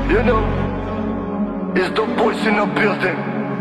You know, it's the boys in the building.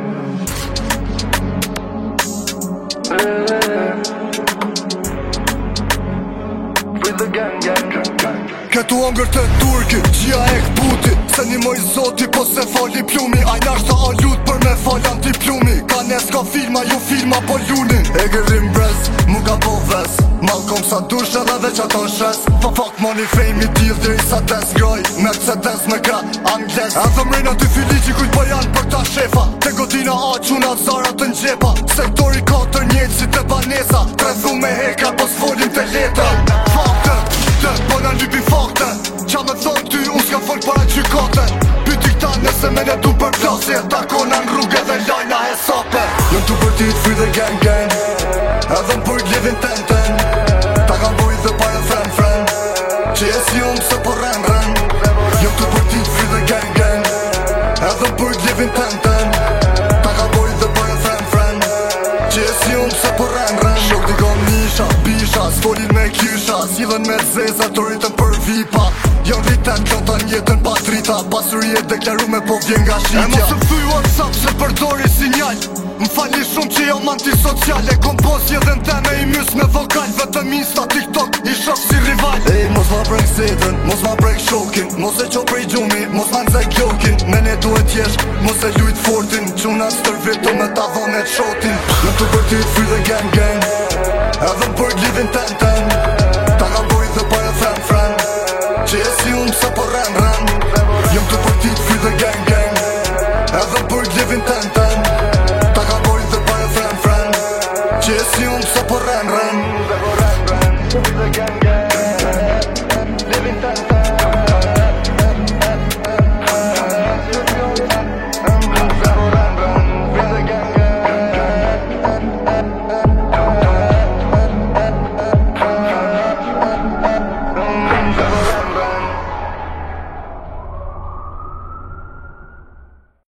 Free the gang. Këtu ongër të turki, qia e këputi Se një moj zoti, po se fali plumi Aj nashta a lut për me fal antiplumi Ka nes ka filma, ju filma po luni E gërim brez, mu ka po ves Malkom sa dush edhe veç ato shes Fuck money, fame i t'il diri sa tes groj Mercedes me kra, angles Edhe mrejna ty filiqi kujt po janë për ta shefa Te godina a quna zara të ngjepa Sektori 4 njejt si te banesa Trezu me heka, po s'folim te leta Po në lypi fakte Qa me thonë ty, unë s'ka folë para gjykate Pyti këta nëse me ne du për plasje Takona në rrugë edhe lajna e sape Jëm tu për ti t'fri dhe gang Edhe më për t'livin ten Ta kam boj dhe pare fren Që e si unë se po ren Jëm tu për ti t'fri dhe gang Edhe më për t'livin ten Ta kam boj dhe pare fren Që e si unë se po ren Shok t'i kom nisha, bisha, s'folin me kysha Silën me zeza, të rritën për vipa Jon rritet qota njetën pa drita Pasurie deklarume po vjen nga shqitja E mos të thuj WhatsApp se përdori sinjal M'fali shumë që jam antisocial E kompozje dhe n'teme i mys me vokal Vetëm Insta, TikTok, i shok si rival Ej, mos ma prek setën, mos ma prek shokin Mos e qo prej gjumi, mos ma nëzaj gjokin Me ne duhet jesh, mos e lujt fortin Quna stër vitu me ta dhonet shotin Në të për ti t'fri dhe